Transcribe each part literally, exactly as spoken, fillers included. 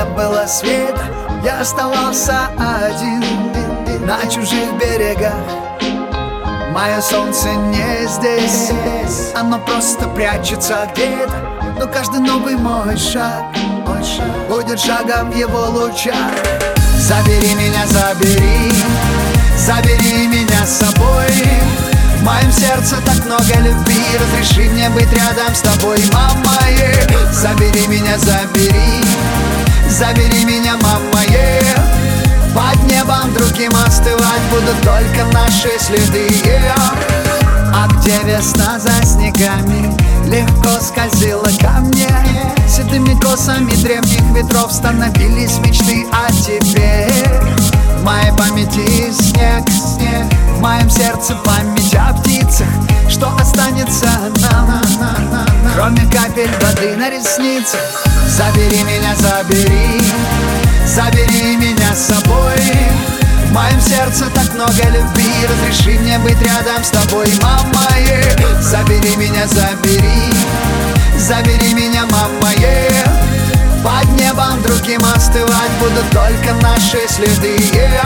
не было света, я оставался один на чужих берегах. Мое солнце не здесь, оно просто прячется где-то. Но каждый новый мой шаг, мой шаг будет шагом в его лучах. Забери меня, забери, забери меня с собой. В моем сердце так много любви, разреши мне быть рядом с тобой, мама, yeah. Забери меня, забери, забери меня, мама, yeah. Под небом другим остывать будут только наши следы, yeah. А где весна за снегами легко скользила ко мне, седыми косами древних ветров становились мечты о тебе. В моей памяти снег, снег, в моем сердце память о птицах, что останется нам, кроме капель воды на ресницах. Забери меня, забери, забери меня с собой. В моем сердце так много любви, разреши мне быть рядом с тобой, мама, yeah. Забери меня, забери, забери меня, мама, yeah. Под небом другим остывать будут только наши следы, yeah.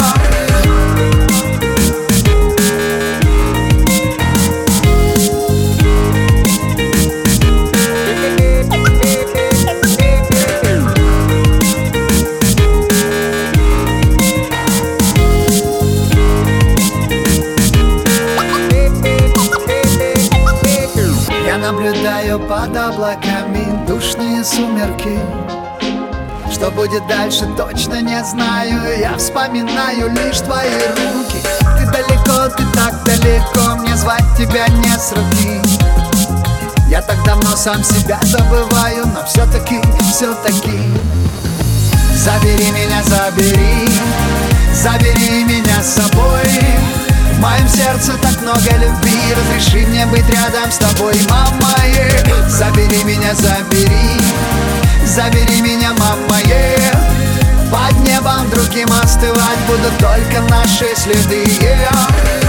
Наблюдаю под облаками душные сумерки. Что будет дальше, точно не знаю. Я вспоминаю лишь твои руки. Ты далеко, ты так далеко, мне звать тебя не с руки. Я так давно сам себя забываю, но все-таки, все-таки забери меня, забери, забери меня с собой. В моем сердце так много любви, разреши мне быть рядом с тобой, мама, yeah. Забери меня, забери, забери меня, мама, yeah. Под небом другим остывать будут только наши следы, yeah.